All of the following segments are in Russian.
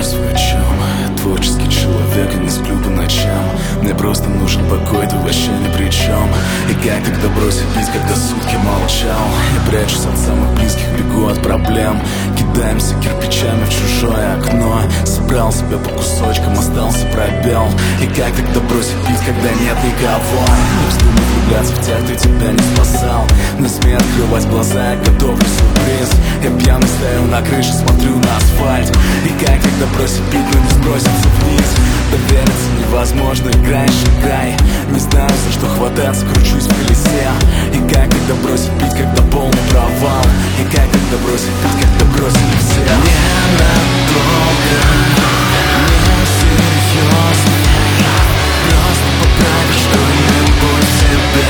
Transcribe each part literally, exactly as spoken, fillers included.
свой чем. Я творческий человек и не сплю по ночам. Мне просто нужен покой, ты вообще ни при чем. И как тогда бросить пить, когда сутки молчал? Я прячусь от самых близких, бегу от проблем. Кидаемся кирпичами в чужое окно. Собрал себя по кусочкам, остался пробел. И как тогда бросить пить, когда нет никого? Не вздумай влюбляться в тех, кто тебя не спасал. Не смей открывать глаза, я готовлю сюрприз. Я пьяный стою на крыше, смотрю на асфальт. И как тогда бросить пить, но не сброситься вниз? Довериться невозможно, играешь, играй. Не знаю, за что хвататься, кручусь в колесе. И как тогда бросить пить, когда полный провал? И как тогда бросить пить, когда бросили все? Ненадолго, несерьезно. Просто поправить что-нибудь в себе.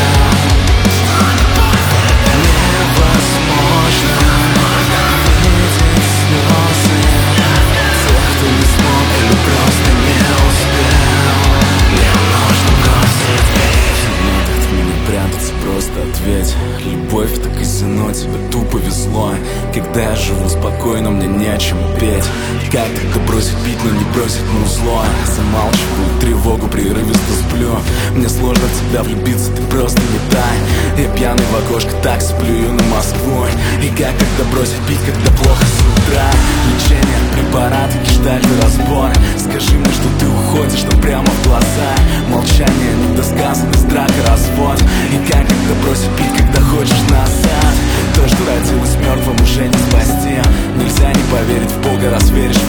Невозможно видеть слезы тех, кто не смог или просто не успел. Мне нужно бросить пить. Нет, от меня прятаться, просто ответь. Любовь — это казино, тебе тупо везло. Когда я живу спокойно, мне не о чем петь. Как тогда бросить пить, но не бросить музло? Замалчиваю тревогу, прерывисто сплю. Мне сложно в тебя влюбиться, ты просто не тай. Я пьяный в окошко, так сплюю на Москву. И как тогда бросить пить, когда плохо с утра? Лечение, препараты, гештальт и разбор. Скажи мне, что ты уходишь, но прямо в глаза. Молчание, недосказанный страх и развод. И как тогда бросить пить, когда хочешь назад? То, что родилось мертвым, уже не спасти. Нельзя не поверить в Бога, раз веришь